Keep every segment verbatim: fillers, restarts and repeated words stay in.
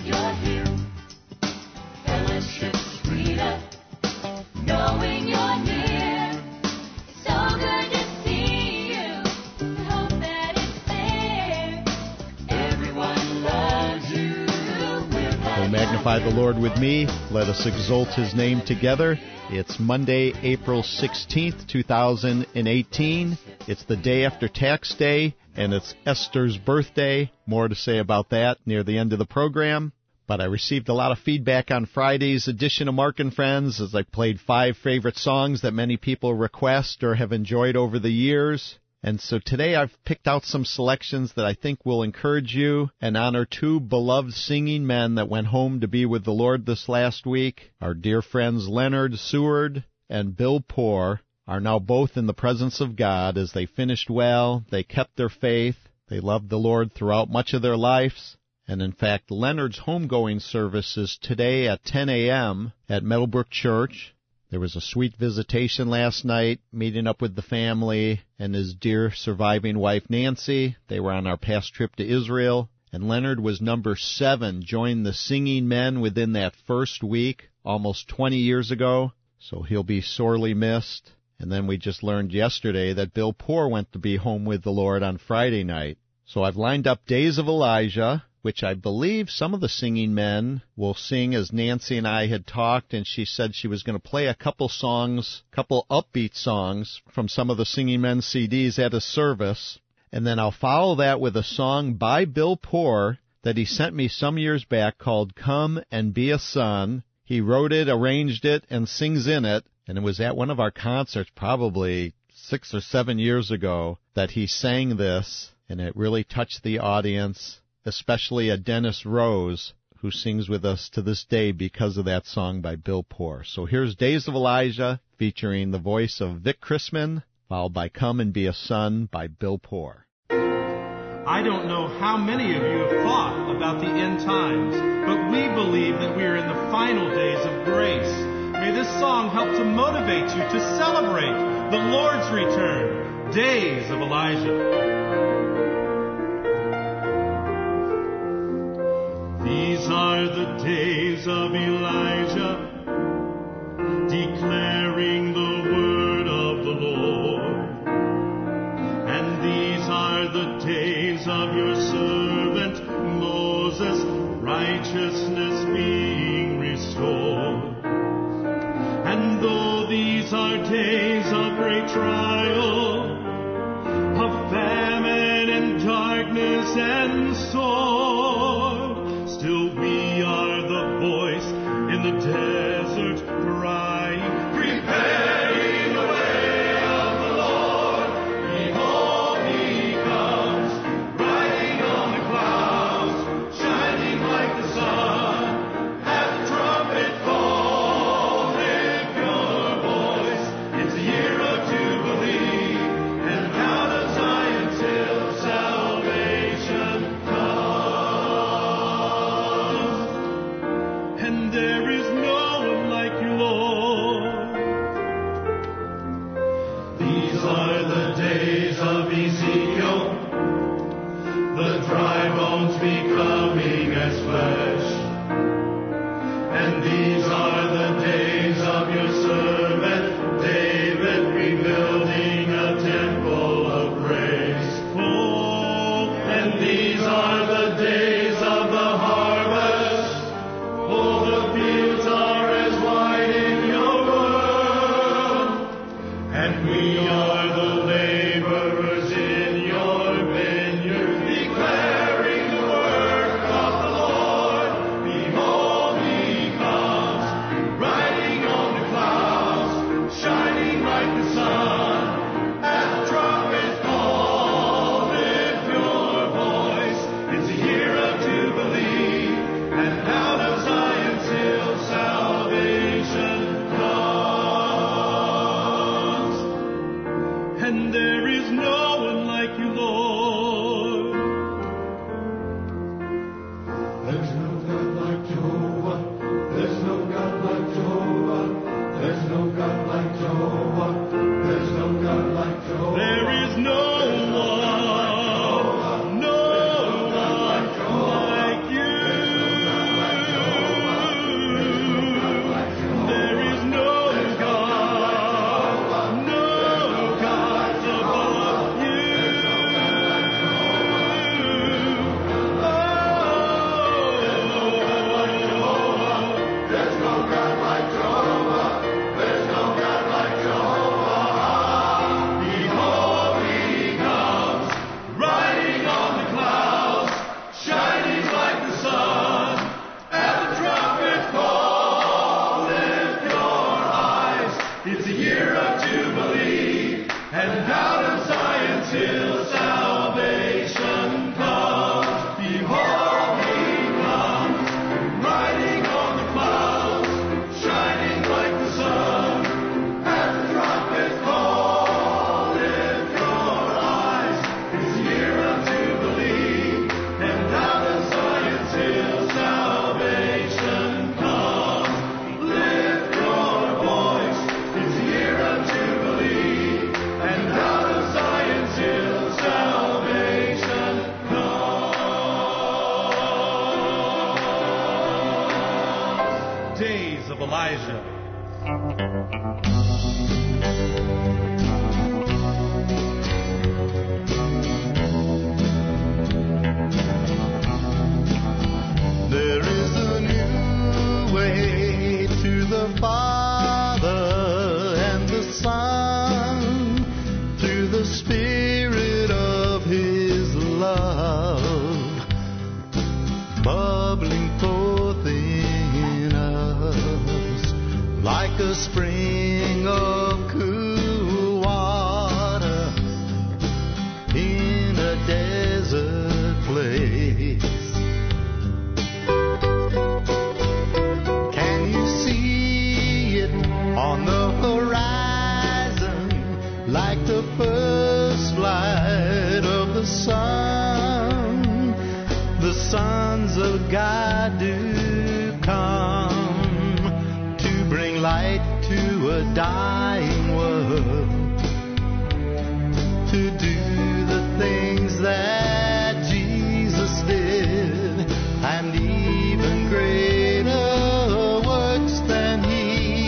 you're here. Fellowship's sweeter, knowing you're near. It's so good to see you. We hope that it's there. Everyone loves you. We're glad Oh, magnify the Lord with me. Let us exalt his name together. It's Monday, April sixteenth, two thousand eighteen. It's the day after tax day, and it's Esther's birthday. More to say about that near the end of the program. But I received a lot of feedback on Friday's edition of Mark and Friends as I played five favorite songs that many people request or have enjoyed over the years. And so today I've picked out some selections that I think will encourage you and honor two beloved singing men that went home to be with the Lord this last week. Our dear friends Leonard Seward and Bill Poor are now both in the presence of God as they finished well, they kept their faith, they loved the Lord throughout much of their lives. And in fact, Leonard's homegoing service is today at ten a.m. at Meadowbrook Church. There was a sweet visitation last night, meeting up with the family and his dear surviving wife, Nancy. They were on our past trip to Israel, and Leonard was number seven, joined the singing men within that first week, almost twenty years ago, so he'll be sorely missed. And then we just learned yesterday that Bill Poor went to be home with the Lord on Friday night. So I've lined up Days of Elijah, which I believe some of the singing men will sing as Nancy and I had talked, and she said she was going to play a couple songs, couple upbeat songs from some of the singing men's C Ds at a service. And then I'll follow that with a song by Bill Poor that he sent me some years back called Come and Be a Son. He wrote it, arranged it, and sings in it. And it was at one of our concerts probably six or seven years ago that he sang this, and it really touched the audience, especially a Dennis Rose, who sings with us to this day because of that song by Bill Poor. So here's Days of Elijah, featuring the voice of Vic Chrisman, followed by Come and Be a Son by Bill Poor. I don't know how many of you have thought about the end times, but we believe that we are in the final days of grace. May this song help to motivate you to celebrate the Lord's return. Days of Elijah. These are the days of Elijah, declaring the word of the Lord. And these are the days of your servant Moses, righteousness being restored. And though these are days of great trial, of famine and darkness and sword, still we are the voice in the desert crying, preparing the way of the Lord. Behold, he comes, riding on the clouds, shining like the sun. At the trumpet call, lift your voice. It's a year of jubilee, and out of Zion till salvation comes. And there is no days of Elijah. There is a new way to the Father and the Son through the Spirit of His love, bubbling forth in us like a spring of cool water in a desert place. On the horizon, like the first light of the sun, the sons of God do come to bring light to a dying world, to do the things that Jesus did, and even greater works than He.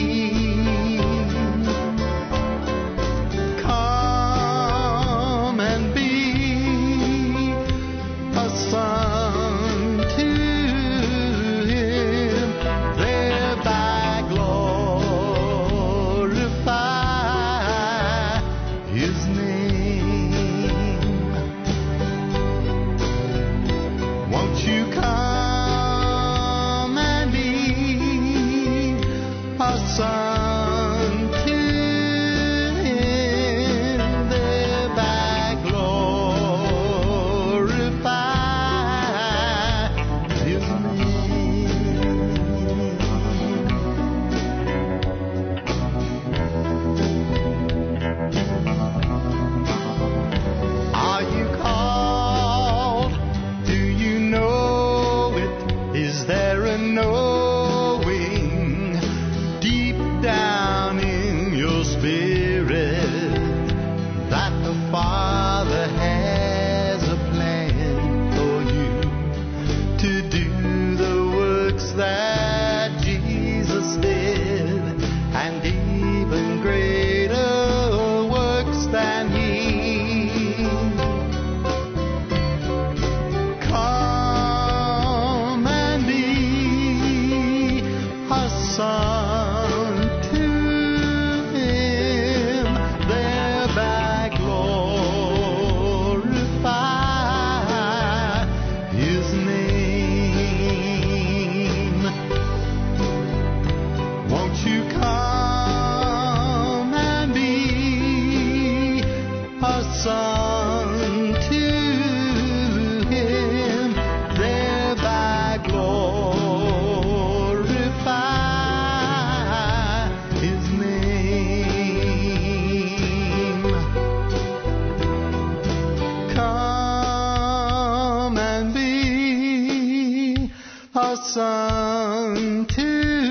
Son to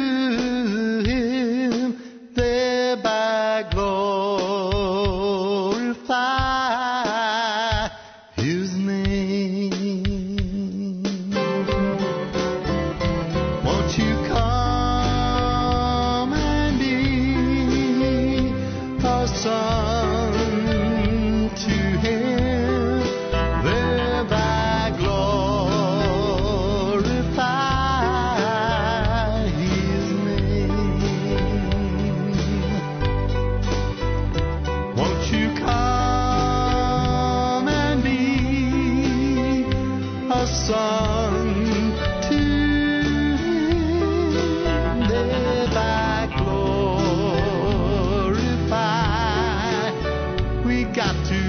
Him, thereby glorify His name. Won't you come and be a son to Him, thereby glorify. Son to Him, thereby glorify. We got to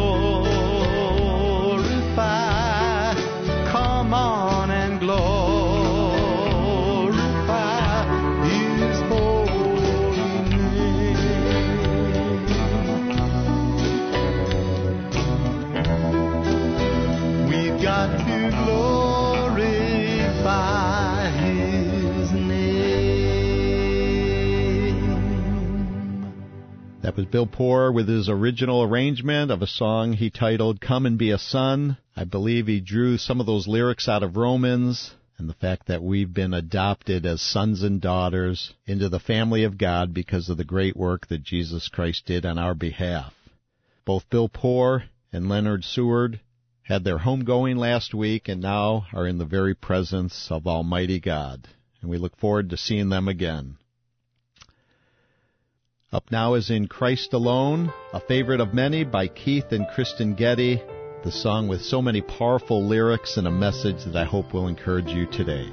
glorify. Come on and glorify His holy name. We've got to glorify His name. That was Bill Poor with his original arrangement of a song he titled Come and Be a Son. I believe he drew some of those lyrics out of Romans, and the fact that we've been adopted as sons and daughters into the family of God because of the great work that Jesus Christ did on our behalf. Both Bill Poore and Leonard Seward had their homegoing last week and now are in the very presence of Almighty God, and we look forward to seeing them again. Up now is In Christ Alone, a favorite of many by Keith and Kristen Getty, the song with so many powerful lyrics and a message that I hope will encourage you today.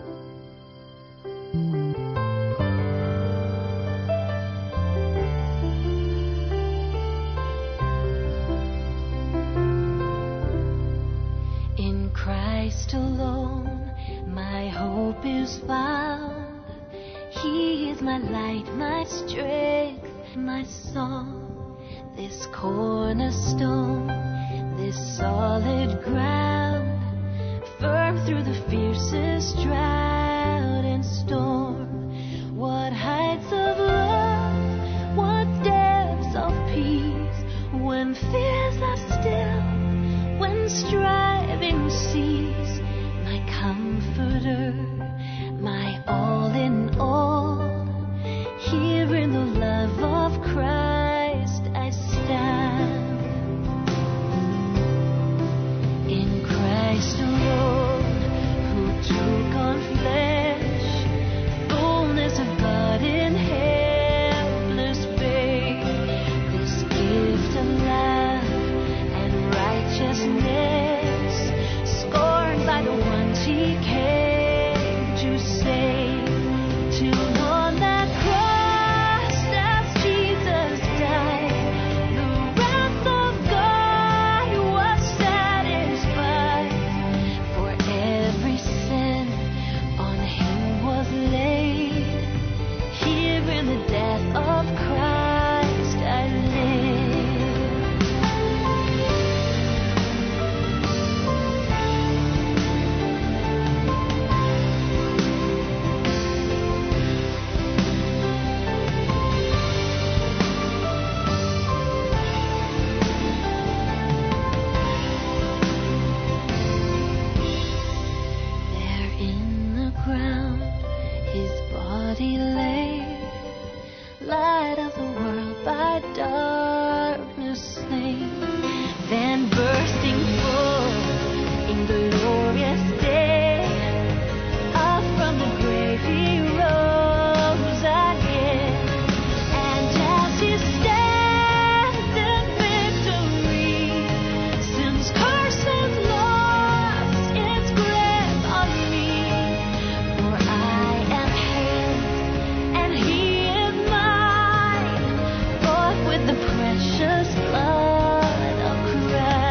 In Christ alone, my hope is found. He is my light, my strength, my song. This cornerstone, this solid ground, firm through the fiercest drought and storm. What heights of love, what depths of peace, when fears are still, when striving cease. My comforter, my all in all, here in the love of Christ I stand. In Christ alone, who took on flesh, fullness of God in helpless babe, this gift of love and righteousness, scorned by the ones he came to save. Till on that cross, as Jesus died, the wrath of God was satisfied. For every sin on him was laid. Here in the death of Christ I live. There in the ground his body lay, light of the world by darkness slain. Then bursting forth in glorious day, up from the grave he rose again. And as he stands in victory, sin's curse has lost its grip on me. For I am his, and he is mine, bought with the precious blood of Christ.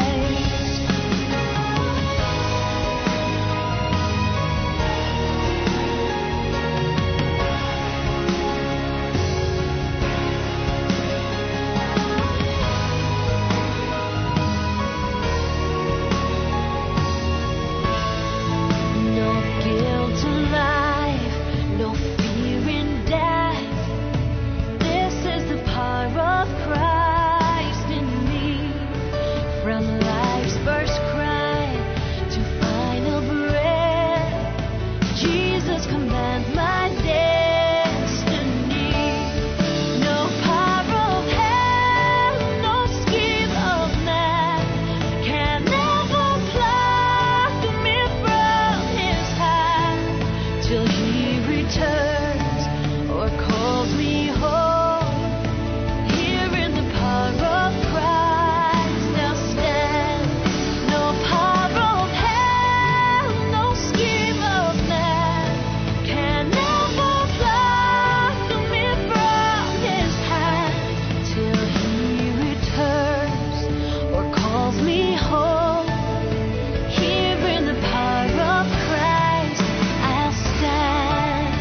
No guilt in life, no fear in death. This is the power of Christ in me. From life's first cry to final breath, Jesus commands my destiny. No power of hell, no scheme of man can ever pluck me from his hand till he returns or calls me home. Here in the power of Christ I'll stand. No power of hell, no scheme of man can ever pluck me from his hand till he returns or calls me home. Here in the power of Christ I'll stand.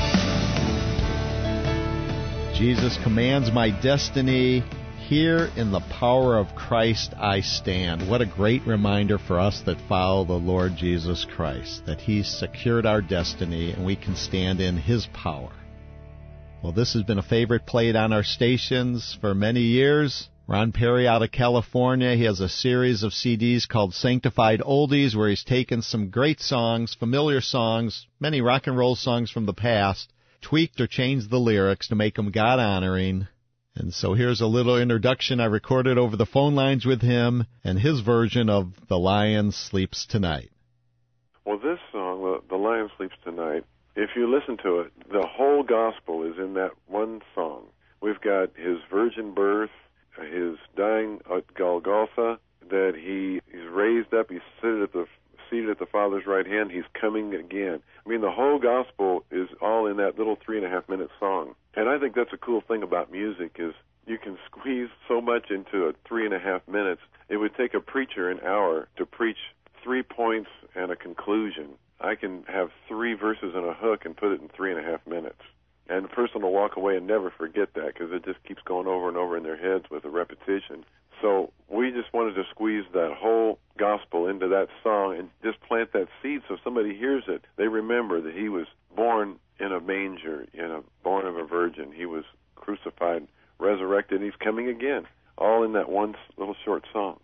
Jesus commands my destiny. Here in the power of Christ I stand. What a great reminder for us that follow the Lord Jesus Christ, that He's secured our destiny and we can stand in His power. Well, this has been a favorite played on our stations for many years. Ron Perry out of California. He has a series of C Ds called Sanctified Oldies, where he's taken some great songs, familiar songs, many rock and roll songs from the past, tweaked or changed the lyrics to make them God-honoring. And so here's a little introduction I recorded over the phone lines with him and his version of The Lion Sleeps Tonight. Well, this song, The Lion Sleeps Tonight, if you listen to it, the whole gospel is in that one song. We've got his virgin birth, his dying at Golgotha, that he, he's raised up, he's seated at the seated at the Father's right hand, he's coming again. I mean, the whole gospel is all in that little three and a half minute song. And I think that's a cool thing about music is you can squeeze so much into a three and a half minutes. It would take a preacher an hour to preach three points and a conclusion. I can have three verses and a hook and put it in three and a half minutes. And the person will walk away and never forget that because it just keeps going over and over in their heads with a repetition. So we just wanted to squeeze that whole gospel into that song and just plant that seed so if somebody hears it, they remember that he was born in a manger, you know, born of a virgin. He was crucified, resurrected, and he's coming again, all in that one little short song.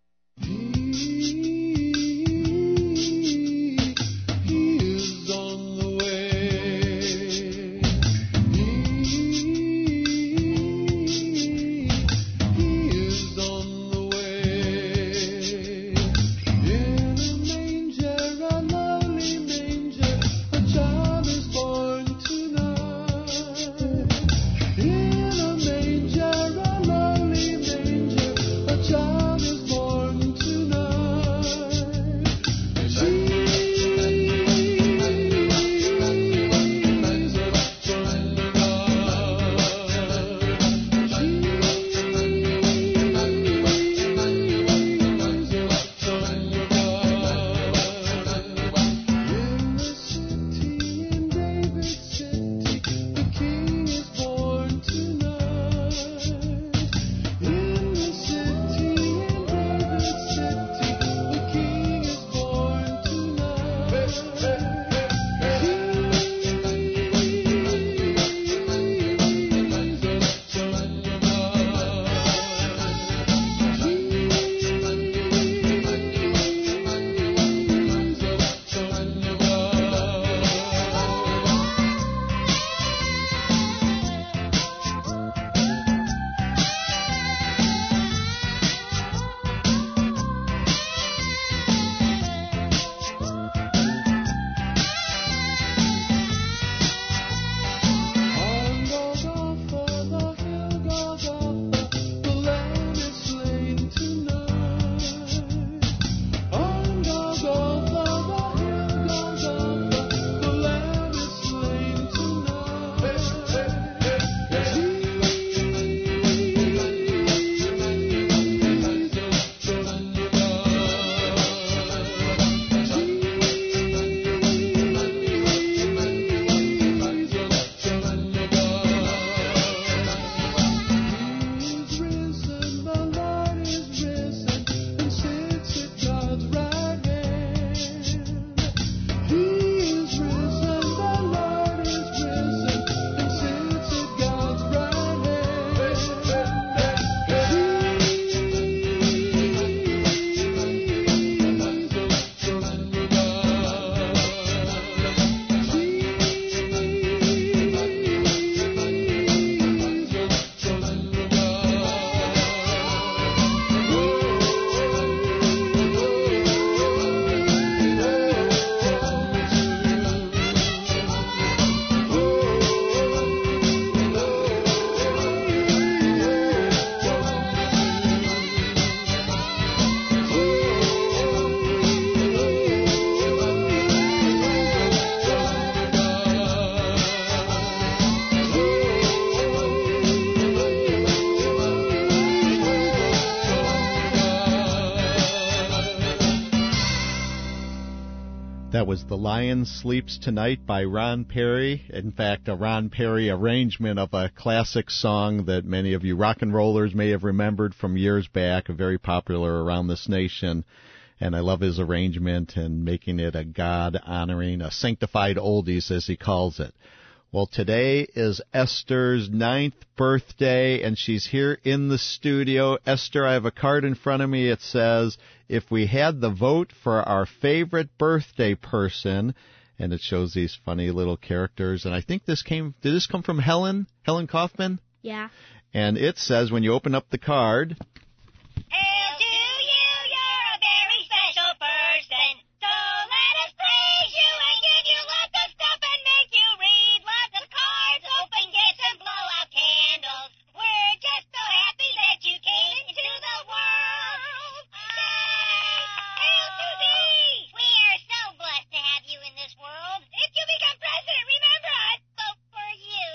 That was The Lion Sleeps Tonight by Ron Perry. In fact, a Ron Perry arrangement of a classic song that many of you rock and rollers may have remembered from years back, very popular around this nation. And I love his arrangement and making it a God-honoring, a sanctified oldies, as he calls it. Well, today is Esther's ninth birthday, and she's here in the studio. Esther, I have a card in front of me. It says, if we had the vote for our favorite birthday person, and it shows these funny little characters. And I think this came, did this come from Helen? Helen Kaufman? Yeah. And it says, when you open up the card, Hail to you, you're a very special person. So let us praise you and give you lots of stuff and make you read lots of cards, open gifts, and blow out candles. We're just so happy that you came into the world. Yay! Hail to thee! We are so blessed to have you in this world. If you become president, remember us. Vote for you.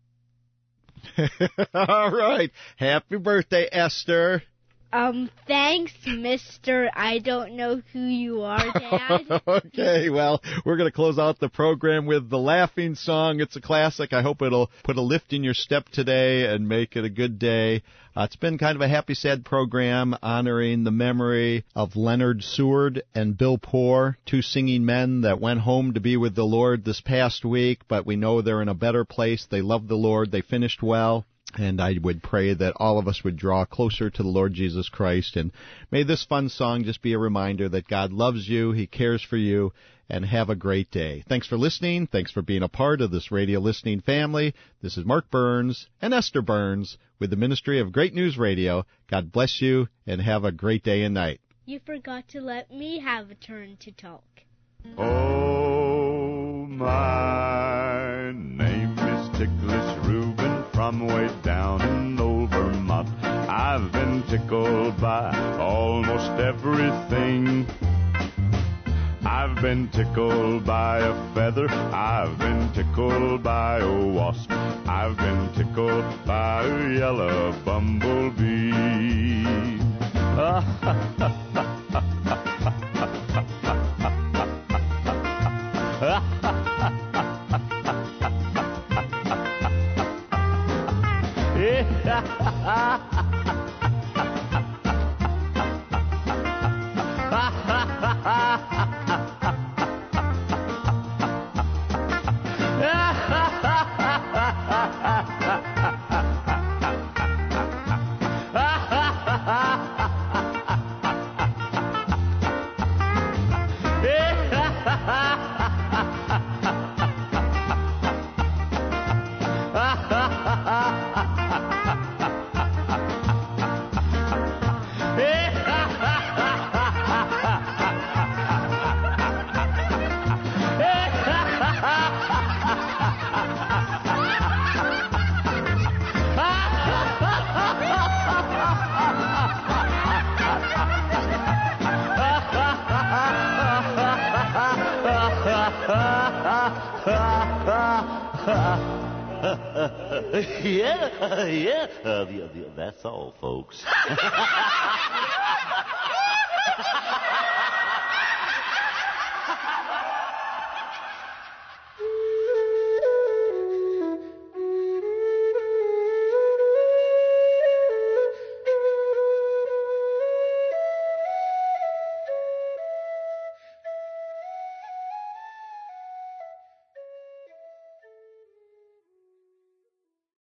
all right. Happy birthday, Esther. Um, thanks, Mister I don't know who you are, Dad. Okay, well, we're going to close out the program with the Laughing Song. It's a classic. I hope it'll put a lift in your step today and make it a good day. Uh, it's been kind of a happy, sad program honoring the memory of Leonard Seward and Bill Poor, two singing men that went home to be with the Lord this past week, but we know they're in a better place. They love the Lord. They finished well. And I would pray that all of us would draw closer to the Lord Jesus Christ. And may this fun song just be a reminder that God loves you, He cares for you, and have a great day. Thanks for listening. Thanks for being a part of this radio listening family. This is Mark Burns and Esther Burns with the Ministry of Great News Radio. God bless you, and have a great day and night. You forgot to let me have a turn to talk. Oh, my name is Ticklish Reuben from way down in old Vermont. I've been tickled by almost everything. I've been tickled by a feather. I've been tickled by a wasp. I've been tickled by a yellow bumblebee. yeah, yeah, uh, that's all, folks.